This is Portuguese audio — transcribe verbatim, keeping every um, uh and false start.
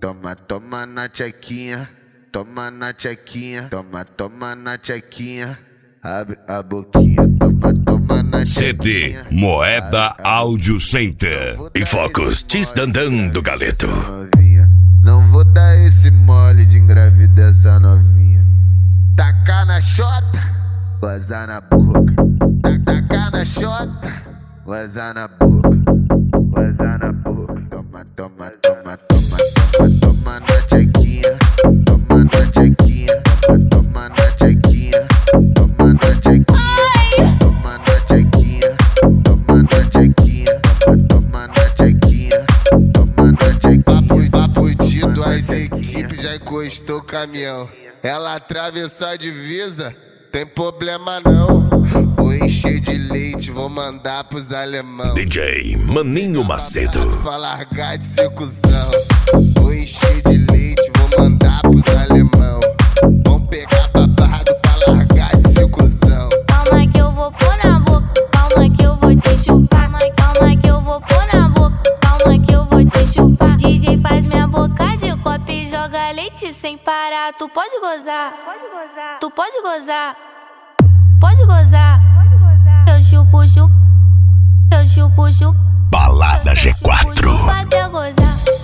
toma, toma na tchequinha, toma na tchequinha, toma, toma na tchequinha, abre a boquinha, toma, toma na C D Moeda Audio Center e Focus Tisdandan do Galeto. Não vou dar esse mole de engravidar essa novinha. Tacar na chota, vazar na boca. Tacar na chota, vazar na boca. Vazar na boca. Toma, toma, toma, toma, toma, toma na tchequinha. Toma na tchequinha, toma, toma na tchequinha. Toma na tchequinha, toma na tchequinha. Toma na tchequinha, toma na tchequinha. Toma na tchequinha. Papo, papo tido, as equipes já encostou o caminhão. Ela atravessou a divisa, tem problema não. Vou encher de leite, vou mandar pros alemão. D J Maninho Macedo. Pra largar de ser cuzão. Vou encher de leite, vou mandar pros alemão. Vão pegar babado pra largar de ser cuzão. Calma que eu vou pôr na boca, calma que eu vou te chupar. Calma que eu vou pôr na boca, calma que eu vou te chupar. D J faz minha boca de copo e joga leite sem parar. Tu pode gozar, tu pode gozar, pode gozar. Eu chupo, chupo, eu chupo, chupo. Balada G quatro. Até gozar.